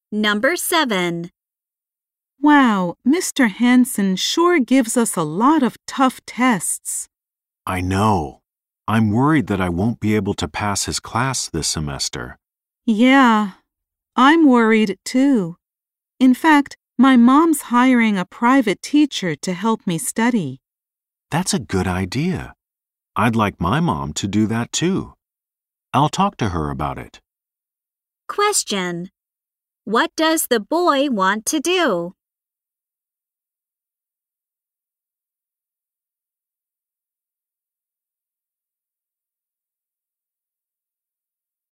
Number 7. Wow, Mr. Hansen sure gives us a lot of tough tests. I know. I'm worried that I won't be able to pass his class this semester. Yeah, I'm worried too. In fact, my mom's hiring a private teacher to help me study. That's a good idea. I'd like my mom to do that too. I'll talk to her about it. Question. What does the boy want to do?